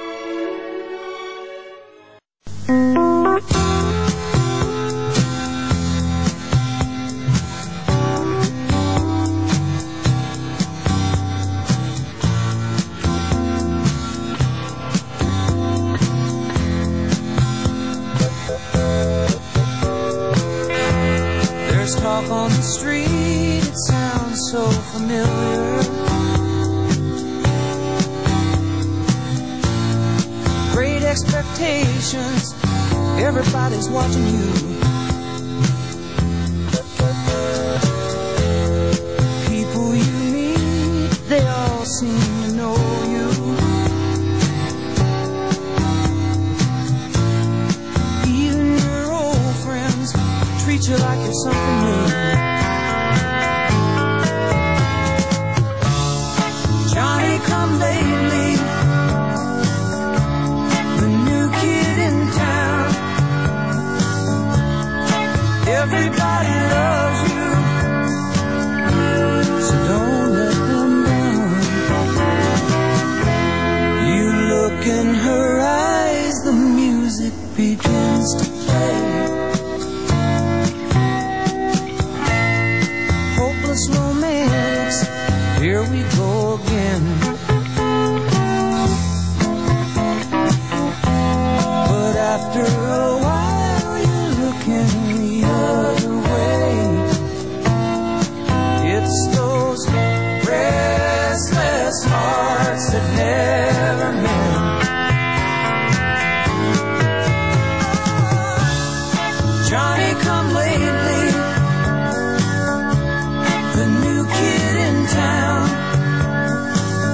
On the street, it sounds so familiar. Great expectations, everybody's watching you. People you meet, they all seem to know you. Even your old friends treat you like you're something new. Come lately, the new kid in town. Everybody loves you, so don't let them down. You look in her eyes, the music begins to play. Hopeless romantics, here we go again. After a while you're looking the other way. It's those restless hearts that never mend. Johnny come lately, the new kid in town.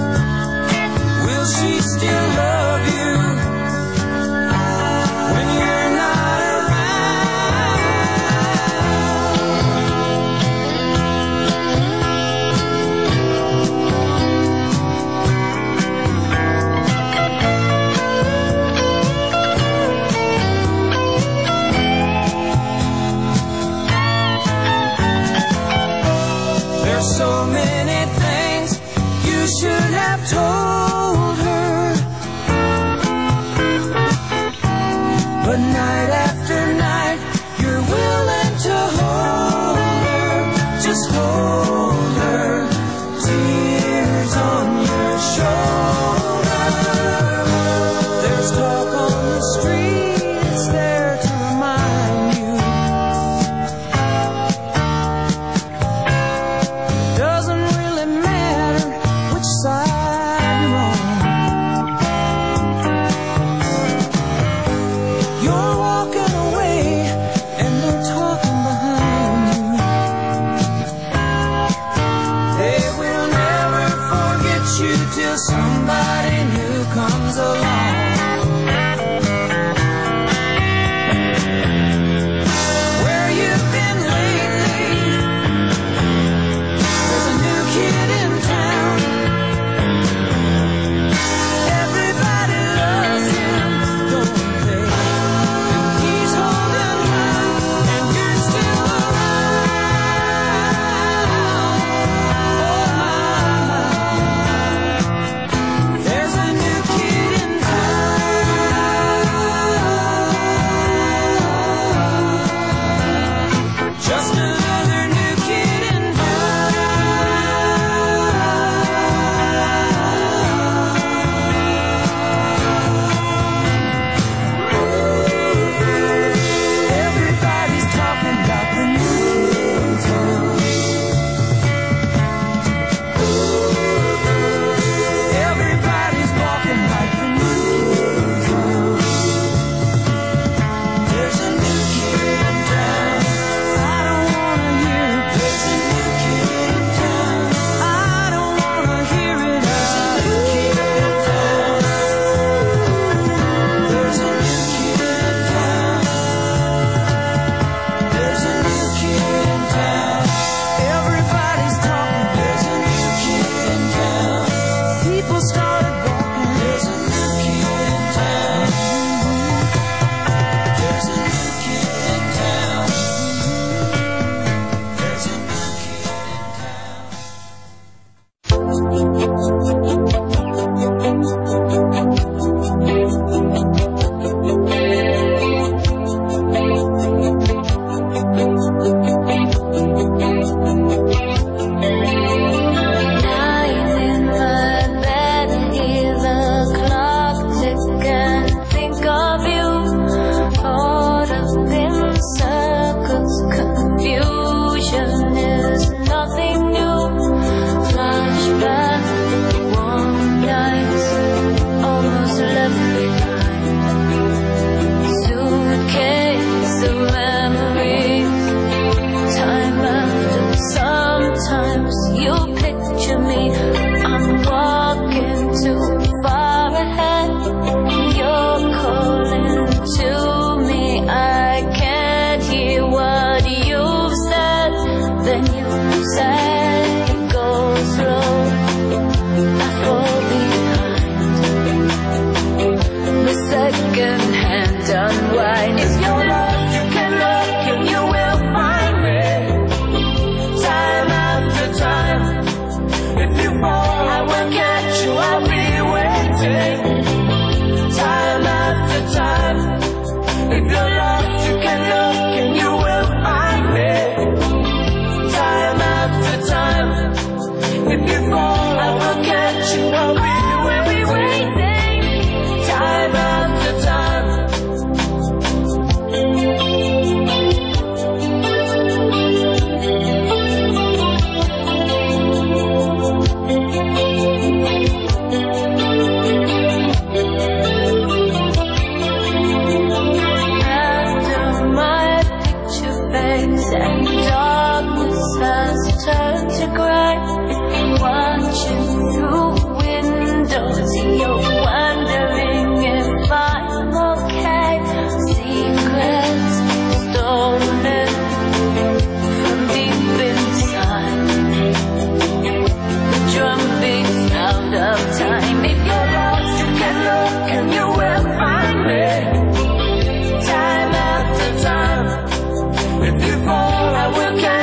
Will she still love you when you and unwind. If you're lost, you can look and you will find me. Time after time. If you fall, I will catch you, I'll be waiting. Time after time. If you're lost, you can look and you will find me. Time after time. If you fall, I will catch you, I'll be waiting. Time after time. After my picture fades and darkness has turned to gray, watching through windows, you're wondering if I'm okay. Secrets stolen from deep inside, the drumming sound of time. If you're lost, you can look and you will find me. Time after time. If you fall, I will catch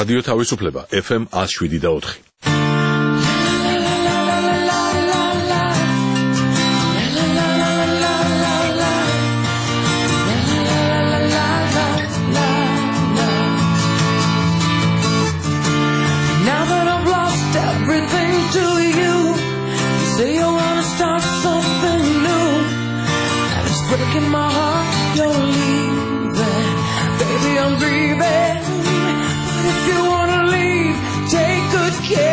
რადიო თავისუფლება FM 107.4. Breaking my heart, you're leaving. Baby, I'm grieving. But if you wanna leave, take good care.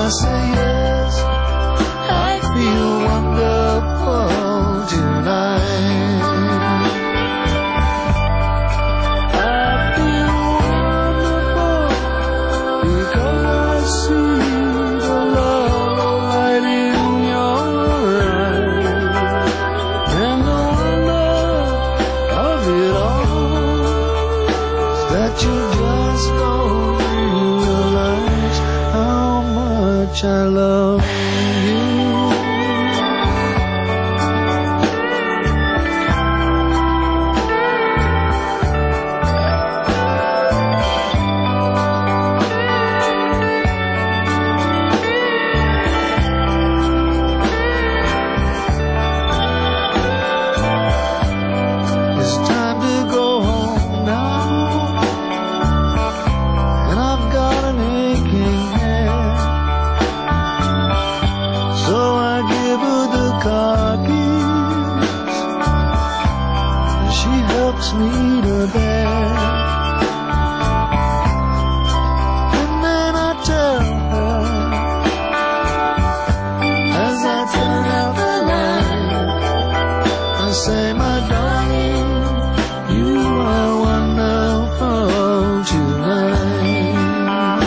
say yes, I feel wonderful tonight. I feel wonderful because I see the love light in your eyes, and the wonder of it all is that you just don't realize how much I love you. It's time to go home now, and I've got an aching head, so I give her the car keys, and she helps me to bed, and then I tell her, as I turn out the light, I say, my darling, you are wonderful tonight.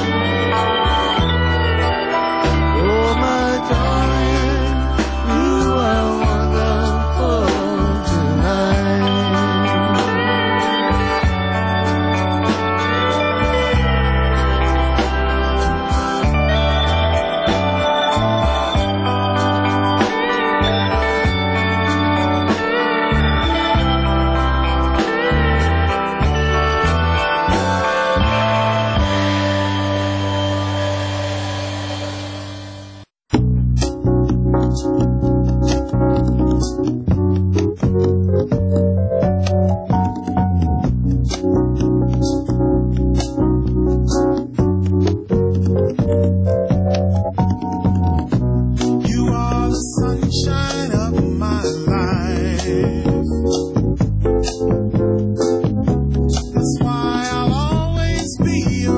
Oh, my darling, you are wonderful tonight. You are the sunshine of my life. That's why I'll always be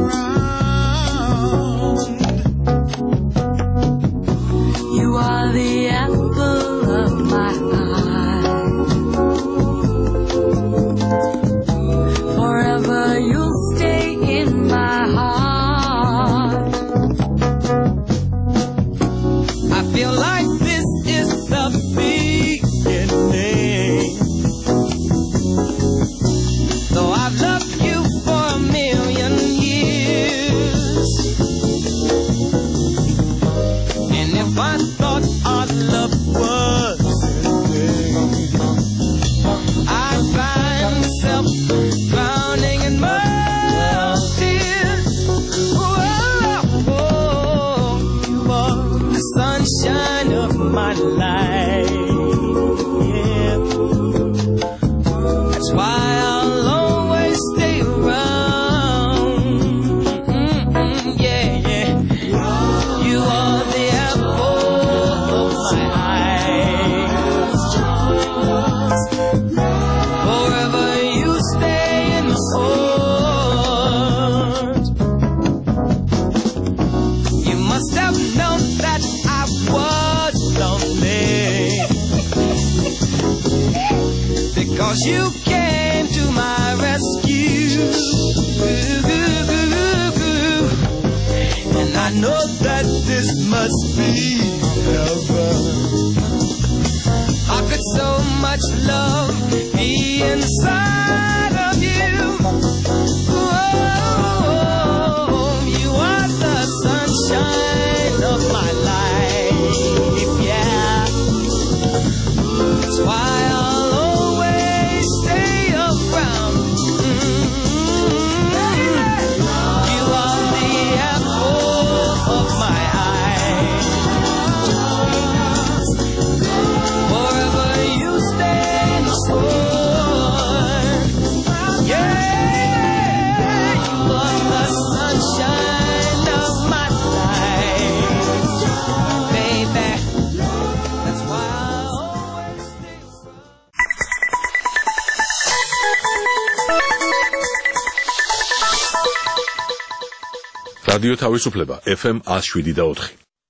around. You are the apple of my eye. Forever you'll stay in my heart. I feel like this is the beginning. Though I've loved you for a million years, and if I thought our love was ending, I'd find myself drowning in my tears. Oh, you are the sunshine of my life. Yeah. That's why I'll always stay around. Yeah, yeah. You are the apple of my eye. Forever you stay in my heart. You must have known that I was lonely, because you came to my rescue. And I know that this must be heaven. How could so much love be inside of you? Oh, you are the sunshine of my life. Yeah, that's why I'll always stay around. You are the apple of my eye. Forever you stay in my heart. Yeah, you are the sunshine of my life, baby. That's why I'll always stay რადიო თავისუფლება FM 107 და 4.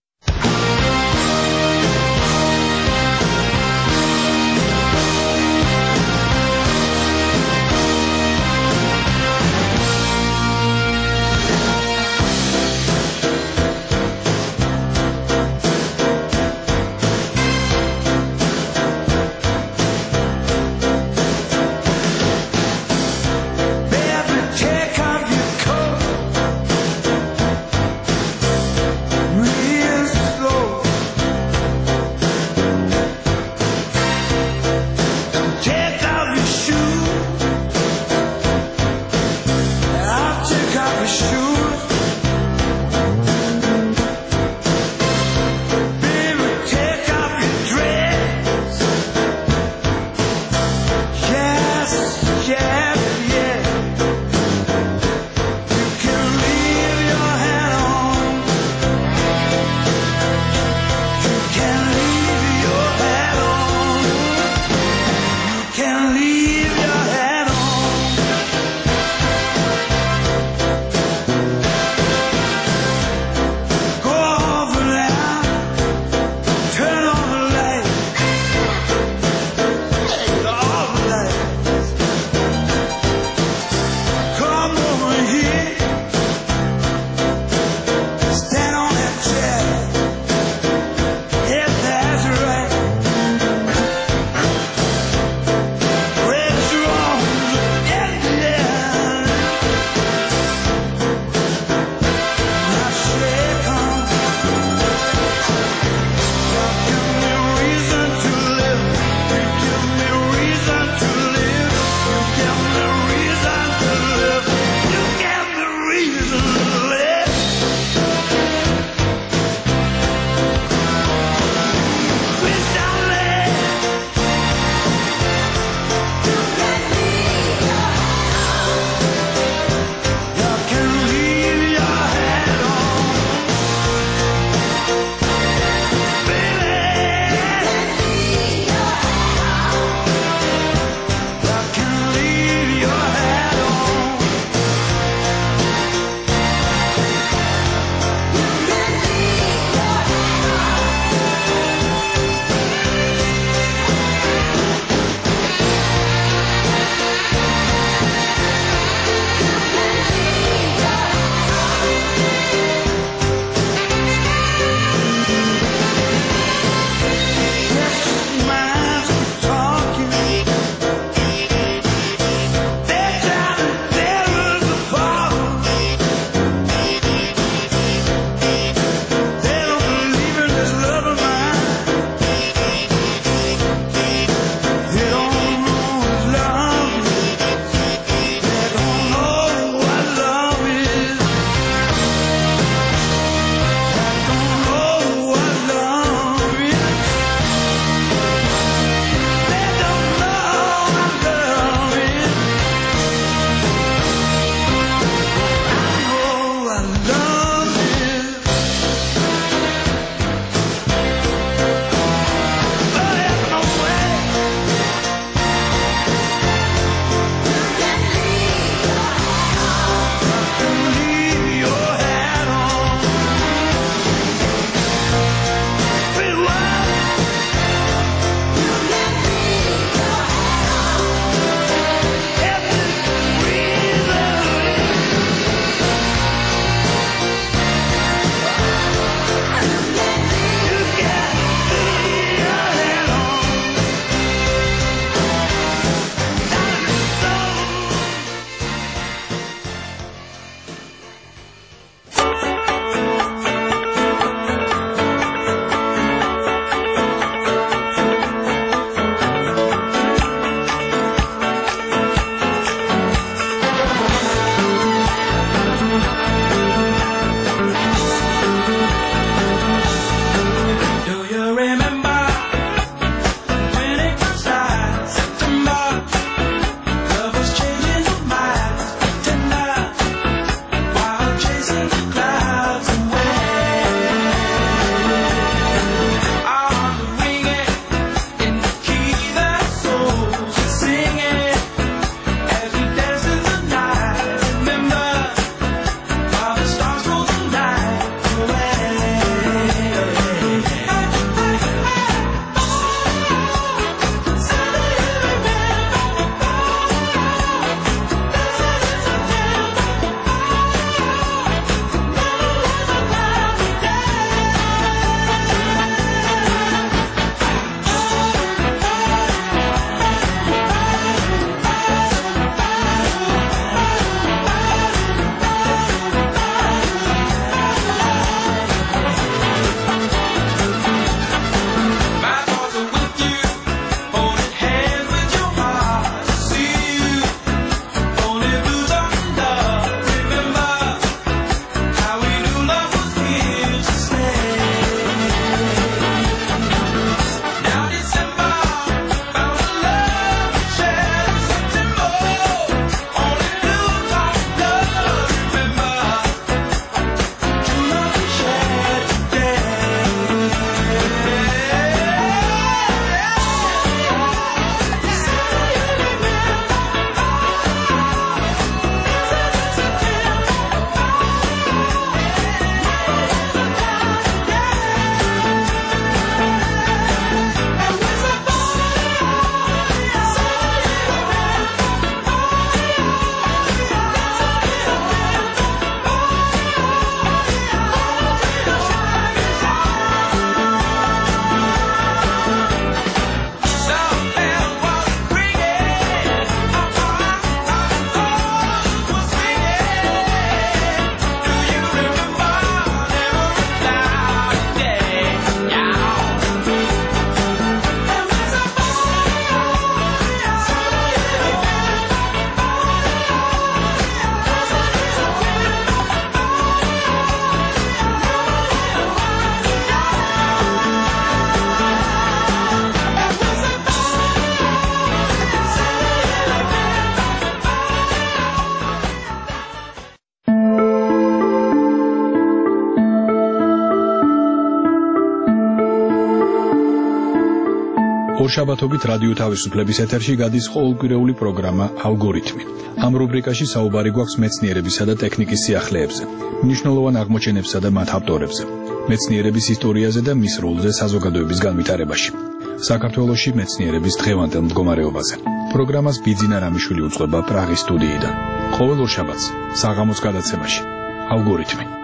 ორშაბათობით რადიო თავისუფლების ეთერში გადის ყოველკვირეული პროგრამა ალგორითმი. ამ რუბრიკაში საუბარი გვაქვს მეცნიერებისა და ტექნიკის სიახლეებზე, მნიშვნელოვან აღმოჩენებსა და მათ ავტორებზე, მეცნიერების ისტორიაზე და მის როლზე საზოგადოების განვითარებაში. საქართველოში მეცნიერების დღევანდელ მდგომარეობაზე. პროგრამას ბიძინა რამიშვილი უწყება პრაღის სტუდიიდან. ყოველ ორშაბათს საღამოს გადაცემაში ალგორითმი.